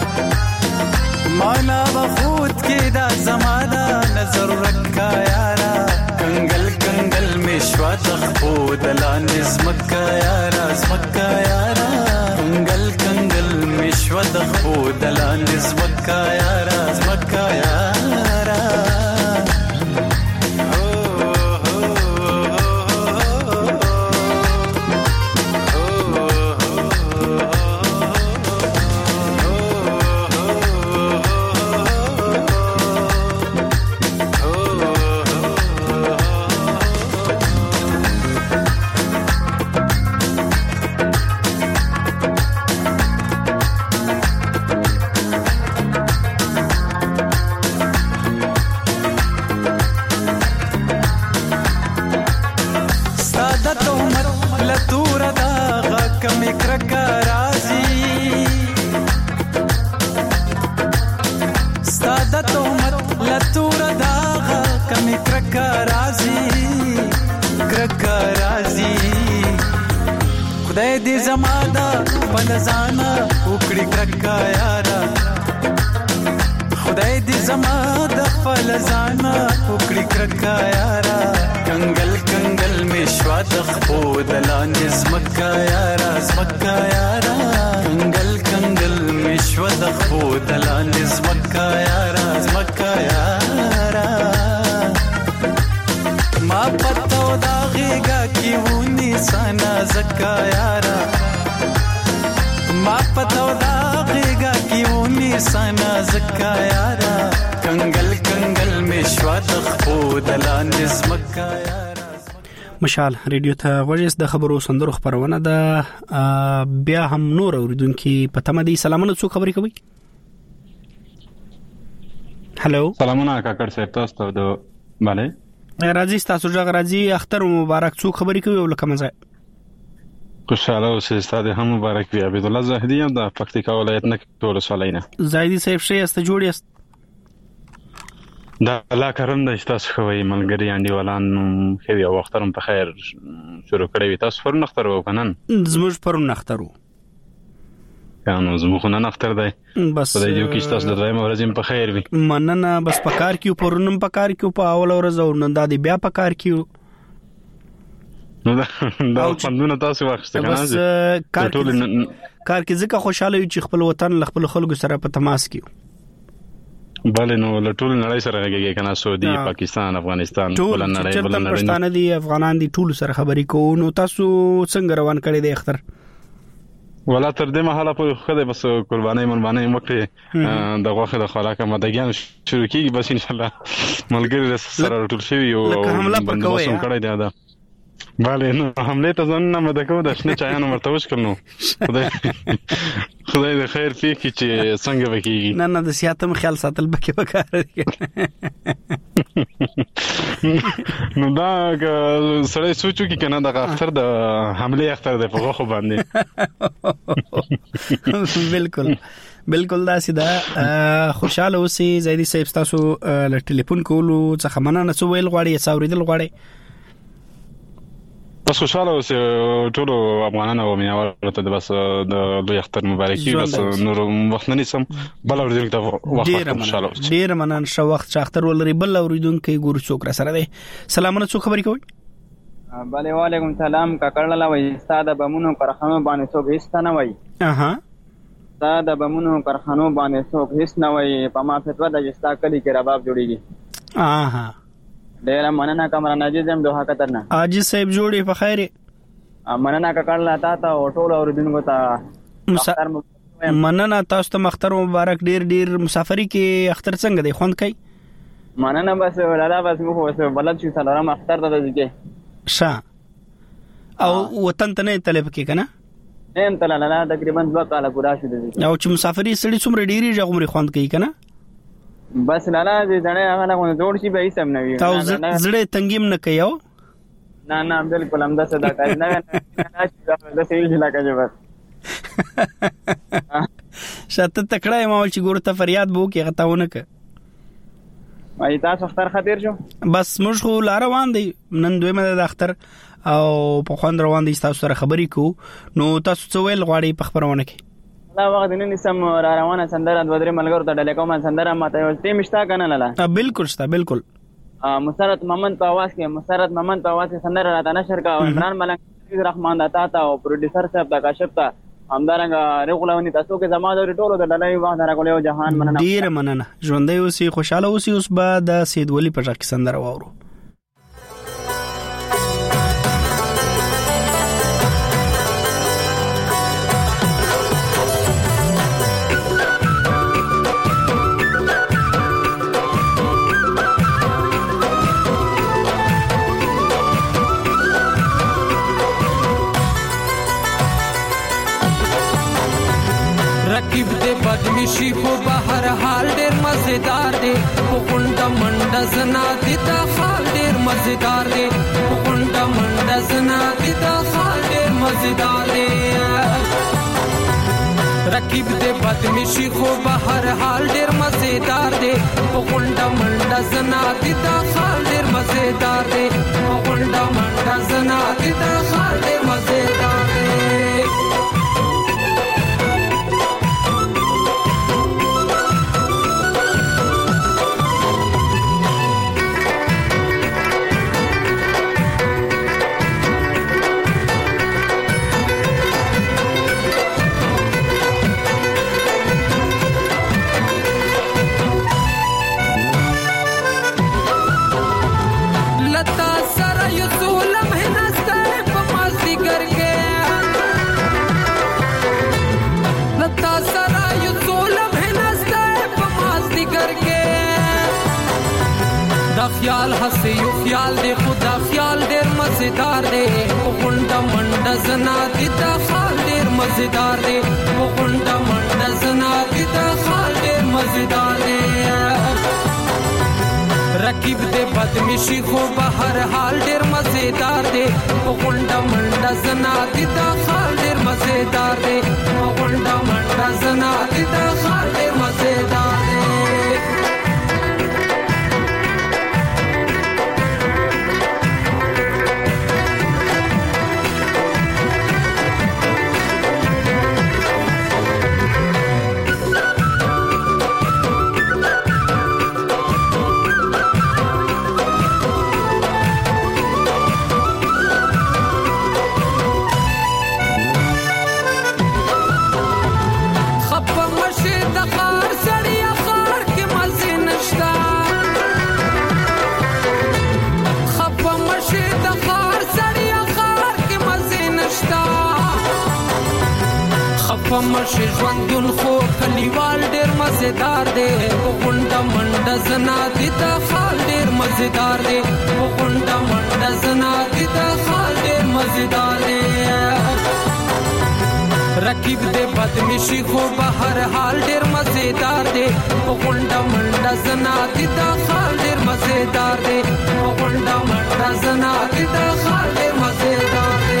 S12: مانا بخود کی دا زمادا نظر رکا یارا کنگل کنگل مشوا دخو دلان زمکا یارا زمکا یارا کنگل کنگل مشوا دخو دلان زمکا یارا زمکا یارا خدای دې زمادا پلزانا وکړي کرکا یارا خدای دې زمادا پلزانا وکړي کرکا یارا کنگل کنگل مشوا دخو دلان زمکا یارا زمکا یارا کنگل کنگل مشوا دخو دلان زمکا یارا زمکا یارا ما پتو دا غیگا کی ونی سنا زکا یارا ما پتو دا غیگا کی ونی سنا زکا یارا کنگل کنگل مشوا دخو دلان زمکا یارا.
S1: مشال ریډیو ته ورس د خبرو سندرو خبرونه ده. بیا هم نور اوریدونکو پته مدي سلامونه څو خبرې کوي. هالو
S17: سلامونه کاکړ صاحب تاسو ته د باندې
S1: راځي تاسو ځای راځي اختر مبارک څو خبرې کوي ولکه مزه
S17: خوشاله اوسئ. ستاسو هم مبارک وي. عبد الله زاهدی هم د پکتیکا ولایت نه ټول سوالینه.
S1: زاهدی صاحب شې است جوړی است.
S17: دا الله کرم د تاسو خوي ملګری انډیوالان خو یو وخترم په خیر شروع کړی تاسو پر نختر وکنن
S1: زموږ پر نخترو
S17: کانو زموږ نه نختر دی بس په دې کې تاسو د رایم ورځم په خیر وي
S1: مننه بس پکار کیو پرونم پکار کیو په اول ورځ او نن د بیا پکار کیو
S17: نو دا پندونه تاسو واخسته کنه
S1: بس کار کې ځکه خوشاله یو چې خپل وطن خپل خلکو سره په تماس کیو
S17: بل نو ټول نړۍ سره راګي کنه سعودي پاکستان افغانستان
S1: ټول نړۍ بل پښتانه دي افغانان دي ټول سره خبرې کوو نو تاسو څنګه روان کړی دی اختر
S17: ولا تر دې مهاله په خدای بس قرباني منبانه مکه د غوخه د خوراکه مدګان شروع کیږي بس ان شاء الله ملګری سره ټول شي او بندوبست کړی دی دا bale نو حمله ته ځان نه مدکو د شنه چایانو مرتوش کړنو خدای دې خیر پی کی چې څنګه وکیږي
S1: نه د سیاتم خیال ساتل بکه وکړ
S17: نو دا سړی سوچو کی کنه د اختر د حمله اختر د په غوخه باندې
S1: بالکل دا سیده خوشاله اوسئ زیدی صاحب تاسو له ټلیفون کولو څخه مننه څو ویل غواړي څاوریدل غواړي
S17: بس خوشاله اوسئ ټول افغانانو او مینوالو ته بس د لوی اختر مبارکي بس نور وخت نه نسم بل اوریدونکو ته وخت خوشاله اوسئ
S1: ډیر مننه شو وخت اختر ولري بل اوریدونکو ګور څوک را سره دی سلامونه څو خبرې کوي
S18: بله وعلیکم سلام کاکړلا وای استاد بمونو کارخانو باندې څوک هیڅ نه وای استاد بمونو کارخانو باندې څوک هیڅ نه وای په ما فتوا د جستا کلی کې رباب جوړیږي ډیر مننه کمران عزیز هم دوه کترنه
S1: عاجز صاحب جوړي په خیر
S18: مننه کاکړلا تا ټول اوریدونکو ته
S1: مننه تاسو ته اختر مبارک ډیر مسافری کې اختر څنګه دی خوند کوي
S18: مننه بس ولاله بس مو خو بلد شي سلام اختر ته ځکه
S1: شا او وطن ته نه طلب کې کنه
S18: نیم تلاله تقریبا 2 کال پورا شو دي
S1: او چې مسافری سړي څومره ډیری ژغوري خوند کوي کنه
S18: بس لاله دې ځنه هغه نه جوړ شي به سم نه وي
S1: تاسو زړه تنګیم نه کوي
S18: نه بالکل هم دا صدا کوي نه دا سوي لکه جو بس
S1: شاته تکړه ما چې ګور ته فریاد بو کې غتاونه ک
S18: وای تاسو اختر خاطر شو
S1: بس موږ خو لار روان دي نن دویمه د اختر او په خوند روان دي تاسو سره خبرې کو نو تاسو څه ویل غواړي په خبرونه کې
S18: دا وخت نن سم را روانه سندره د ودرې ملګرو ته ډلې کوم سندره ماته ولته مشتا کنه لاله
S1: بالکل شته بالکل
S18: مسرت محمد په आवाज کې سندره راته نشر کا عمران ملنګ رحمان داتا تا او پروډوسر صاحب د کاشف تا همدارنګ رغولونی تاسو کې زما د ټولو د ډلې واه درکولې جهان مننه
S1: ډیر مننه ژوندۍ اوسئ خوشاله اوسئ اوس به د سید ولی په ځکه سندره واورو
S19: رقیب دے بدمشی خو بهر حال ډیر مزیدار دی پونډه منډه زنا دی دا حال ډیر مزیدار دی پونډه منډه زنا دی دا حال ډیر مزیدار دی رقیب دے بدمشی خو بهر حال ډیر مزیدار دی پونډه منډه زنا دی دا حال ډیر مزیدار دی پونډه منډه زنا دی دا حال ډیر مزیدار دی خیال هسه یو خیال دی خدا خیال ډیر مزیدار دی غونډه منډه زنا دی دا خیال ډیر مزیدار دی غونډه منډه زنا دی دا خیال ډیر مزیدار دی رقیب دے بدمشی خو بهر حال ډیر مزیدار دی غونډه منډه زنا دی دا خیال ډیر مزیدار دی غونډه منډه زنا دی دا خیال ډیر مزیدار دی مشه ژوندون خو کلیوال ډیر مزیدار دی غونډه منډه زنا دي د خال ډیر مزیدار دی غونډه منډه زنا دي د خال ډیر مزیدار دی رقیب دې بدمشي خو به هر حال ډیر مزیدار دی غونډه منډه زنا دي د خال ډیر مزیدار دی غونډه منډه زنا دي د خال ډیر مزیدار دی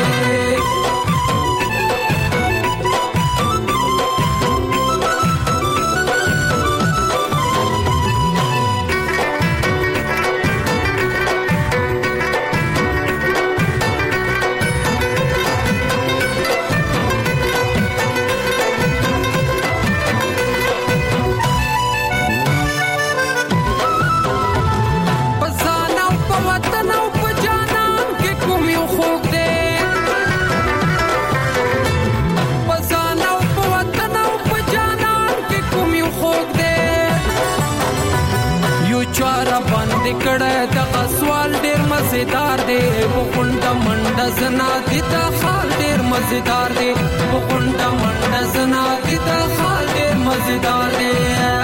S19: کړه د سوال ډیر مزیدار دی غونډه منډه زنا دي د خال ډیر مزیدار دی غونډه منډه زنا دي د خال ډیر مزیدار دی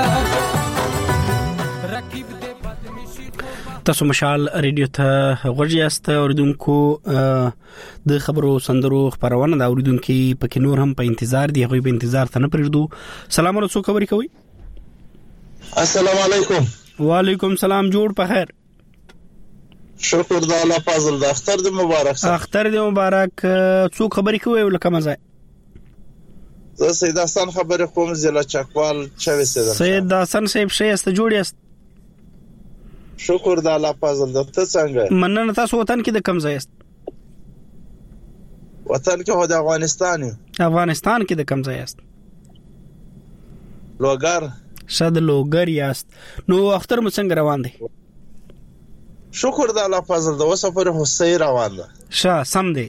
S19: رقیب دې بدمشي تاسو مشال ریډیو ته غوږی است اوریدونکو د خبرو سندرو خبرونه دا اوریدونکو پکې نور هم په انتظار دي هغه په انتظار ته نه پرېږدو سلام علیکم خبري کوي
S20: السلام علیکم
S1: وعلیکم سلام جوړ په خیر
S20: شکر د الله فضل د اختر د مبارک
S1: اختر د مبارک څوک خبرې کوي ولکه مزه
S20: زه سید حسن خبرې کوم ضلع چکوال چوي
S1: سید حسن صاحب شه است جوړ است
S20: شکر د الله فضل د ته څنګه
S1: مننه تاسو وطن کې د کم ځای است
S20: وطن کې هو د افغانستان
S1: کې د کم ځای است
S20: لوګر
S1: شاد لوګر یاست نو اختر مو څنګه روان دي
S20: شکر د الله فضل د وسفر حسین روان ده
S1: ښه سم دی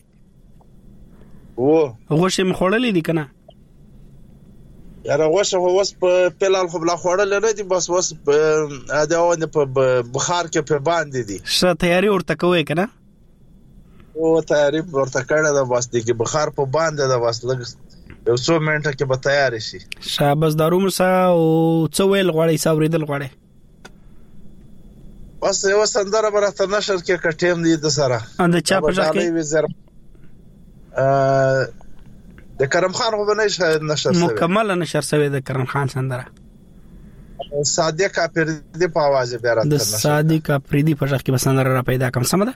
S1: غوښه مخوړلې دي کنه
S20: یاره غوښه وس په پلال خو بلا خوړل نه دي بس وس دا ونه په بخار کې په باندې دي
S1: ښه تیاری ورته کوي کنه
S20: او تیاری ورته کړه دا بس دي کې بخار په باندې دا بس لګ یو څو منټه کې به تیار شي
S1: شاباس دارو مسا او څو ویل غواړي ساوریدل غواړي
S20: بس یو سندره برته نشر کې کټیم دي د سره
S1: اند چا په ځکه
S20: د کرم خان خو نه نشر شوی
S1: مکمل نشر شوی د کرم خان سندره
S20: صادق افریدی په आवाज بیا راته
S1: د صادق افریدی په ځکه کې سندره را پیدا کوم سم ده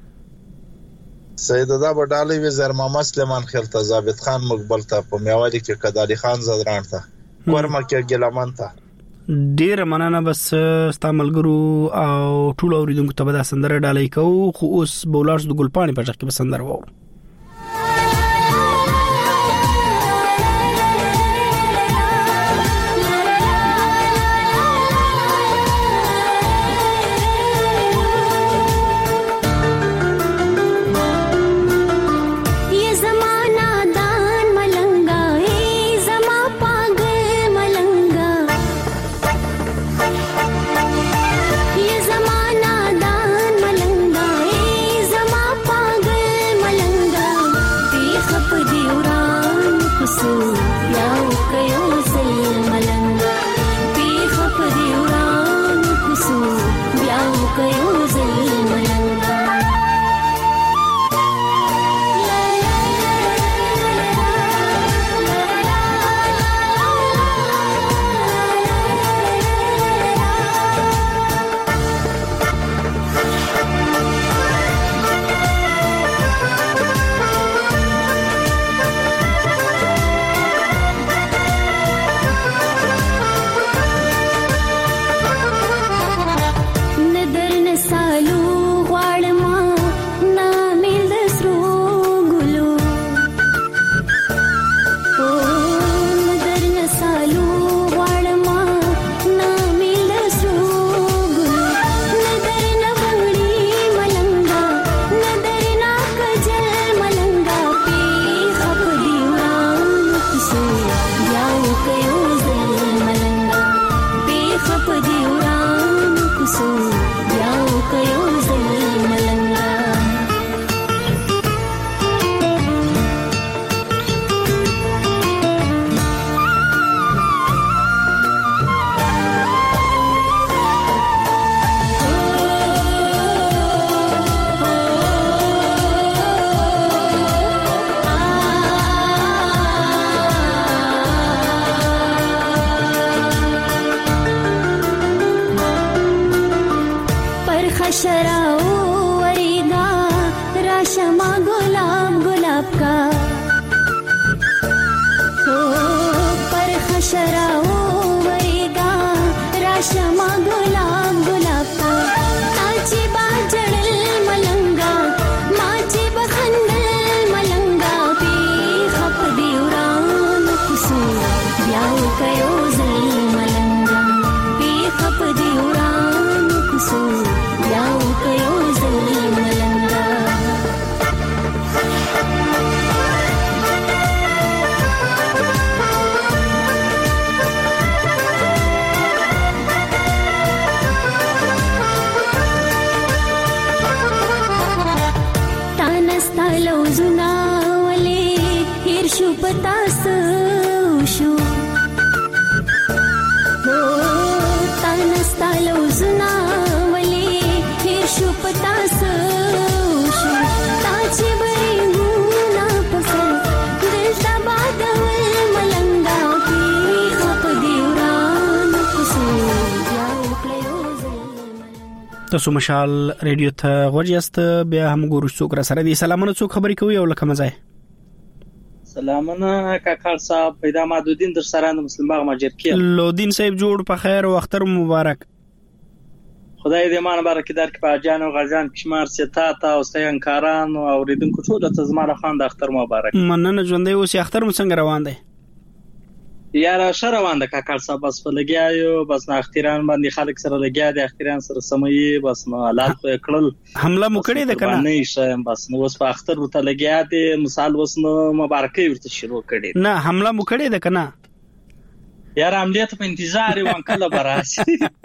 S20: سید دا بډالې وی زر محمد سلیمان خلتا ثابت خان مقبل ته په میوالي کې کدالي خان زدران ته ورما کې ګلمن ته
S1: ډیر مننه بس استعمالګرو او ټول اوریدونکو ته به سندره ډالې کو خو اوس بولارز د ګلپانی په ځکه کې سندره وو
S10: ये जमाना दान मलंगा का पर खशराओ वरेगा राशमा गुलाब गुलाब का आची बाजड़ल मलंगा माची बखंडल मलंगा पे खप दिउरान कुसो ब्याह कयो जल मलंगा पे खप दिउरान कुसो ब्याह कयो जल मलंगा लौजुनावले हिरशु पतास उशु तानस्ता लौजुनावले हिरशु पतास उशु ताची बरी गुना पसर दिल तबादवल मलंगा की खप दिउरान कुसो याव क्लयोजल
S1: تاسو مشال ریډیو ته ورجست بیا هم ګورو څوک را سره دي سلامونه څوک خبرې کوي او لکه مزه
S21: سلامونه کاکړ صاحب پیدا مادودین در سره د مسلم باغ ماجرکی
S1: لودین صاحب جوړ په خیر او اختر مبارک
S21: خدای دې مان برکت درک په جان او غزان کشمار ستا تا او ستین کاران او اوریدونکو ټول ته زما خان د اختر مبارک
S1: مننه ژوندې اوس اختر مو څنګه روان دی
S21: یاره شروان د کاکړ صاحب بس لګیاو بس نه اختیران باندې خلک سره لګیا دي اختیران سره سمي بس نو حالات په کړل
S1: حمله مو کړې ده کنه
S21: نه شم بس نو اوس په اختر ورته لګیا دي مثال اوس نو مبارکي ورته شروع کړي
S1: نه حمله مو کړې ده کنه
S21: یاره عملیات په انتظار یو انکل براسي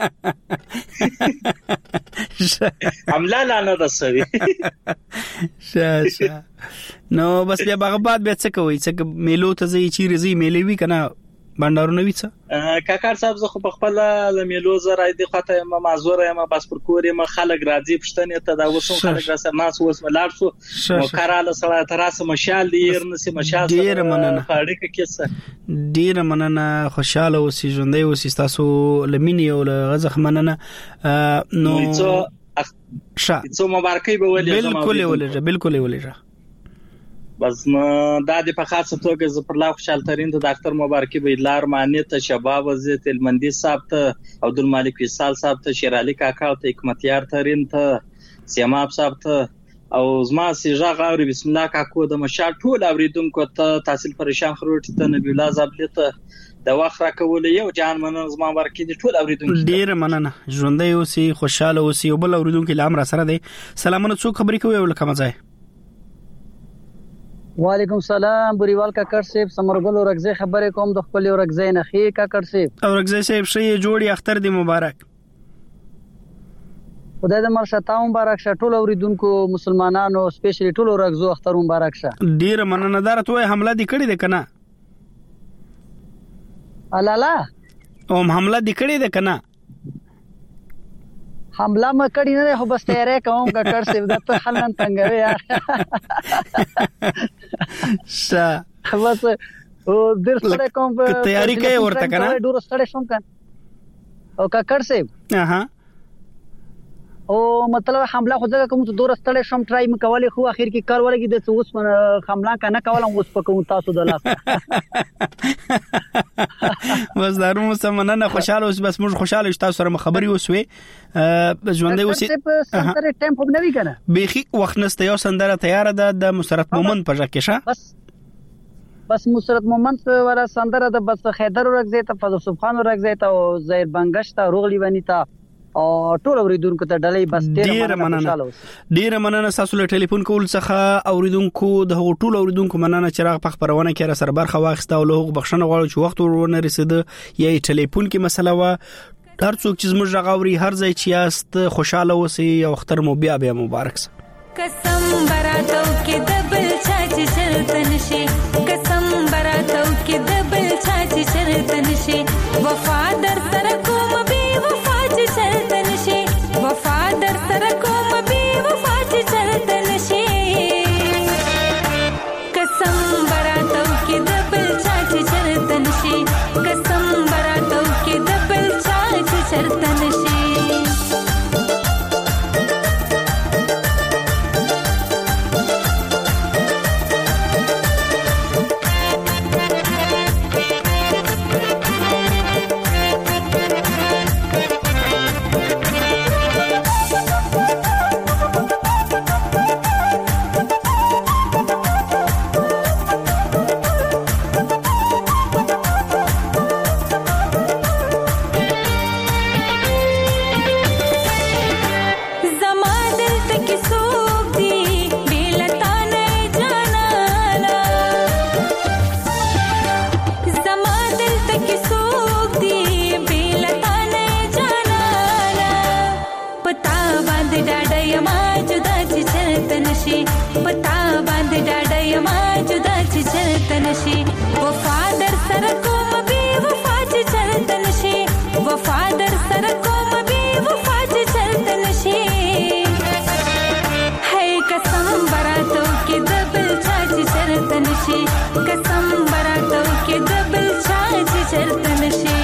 S21: حمله لاله د سوي
S1: شاشه نو بس بیا بغباد به څه کوي څه میلو ته زی چیرې زی میلې وی کنه بندارونه وی څه
S21: کاکړ صاحب زه خو په خپل ل میلو زره دي خاطر ما معذور یم بس پر کور یم خلک راځي پښتنه ته دا وسو خلک را سره ناس وس ولار شو نو کاراله سره تراسه مشال دی نسی مشال
S1: ډیر مننه
S21: اړیکه کیسه
S1: ډیر مننه خوشاله اوسې ژوندې اوسې تاسو لمینی او غزخ مننه نو
S21: څو مبارکي به ولې
S1: بالکل ولې
S21: بس نو دا د په خاصه توګه ز پر لا خوشحال ترين د ډاکټر مبارکي بيدلار معنی ته شباب عزت المندي صاحب ته عبدالمالک وصال صاحب ته شیرعلی کاکا ته حکمتیار ترين ته سیماب صاحب ته او زما سیجا غاوري بسم الله کاکو د مشال ټول اوریدونکو ته تحصیل پریشان خروټ ته نبی الله زابلته د واخ را کول یو جان منن زما ورکی دي ټول اوریدونکو
S1: ډیر مننه ژوندې اوسې خوشاله اوسې او بل اوریدونکو لام را سره دي سلامونه څوک خبرې کوي او لکه مزه
S22: وعلیکم السلام بریوال کاکړ صاحب سمرګل ورغزه خبرې کوم د خپل ورغزه نه خې کاکړ صاحب
S1: ورغزه صاحب شي جوړي اختر دی مبارک
S22: خدای دې مرشتاو مبارک شه ټول اوریدونکو مسلمانانو سپیشلی ټول ورغزو اختر مبارک شه
S1: ډیر مننه دار ته حمله دي کړې ده کنه
S22: الالا
S1: حمله دي کړې ده کنه
S22: حمله ما کړی نه خو بس تیارې کوم کاکړ صاحب د په حل نن څنګه یا بس او در سره کوم
S1: تیاری کوي ورته کنه
S22: ډور سره شوم کنه او کاکړ صاحب او مطلب حمله خو ځکه کوم ته دور ستړی شم ټرای مکولې خو اخر کې کار ولګي د اوس حمله کنه کولم اوس پکوم تاسو د لاس
S1: بس دارو مسمنه خوشاله اوس بس موږ خوشاله تاسو سره خبري اوسوي ژوندې اوسې
S22: سره ټیمپ هم نوي کنه
S1: بيخي وخت نسته یو سندره تیار ده د مسرت مومن په ځکه شه
S22: بس مسرت مومن ولا سندره ده بس خیدر ورغزه ته فضل سبحان ورغزه ته او زهیر بنگش ته روغلی ونی ته او ټول اوریدونکو ته ډلې بس ډیر
S1: مننه تاسو له ټلیفون کول څخه اوریدونکو د ټول اوریدونکو مننه چې راغ په خبرونه کې را سره برخه واخیسته او له بخښنه غواړم چې وخت ورونه رسیده یا ټلیفون کې مسله وا هر څوک چې زموږ غاوري هر ځای چې یاست خوشاله اوسئ او اختر مو بیا مبارک سه
S10: قسم براتو کې دبل چاچ چلتن شي قسم براتو کې دبل چاچ چلتن شي وفادار سره کوم بي وفا چلتن شي وفادار سره کوم بي وفا چلتن شي قسم براتو کې دبل چاچ چلتن شي قسم براتو کې دبل چاچ چلتن شي چلته نشي پتا باندې ډاډه یما جدا چې چلته نشي وفادار سره کوم بي وفا چې چلته نشي وفادار سره کوم بي وفا چې چلته نشي هي قسم براتو کې دبل چا چې چلته نشي قسم براتو کې دبل چا چې چلته نشي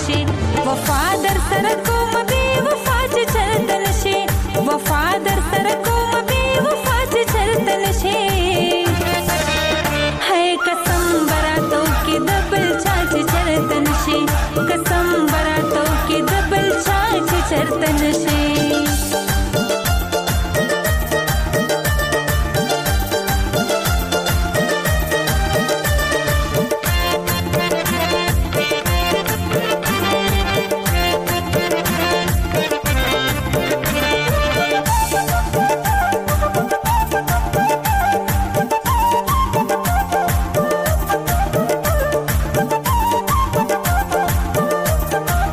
S10: وفادار سره کوم بي وفا چې چلته نشي وفادار سره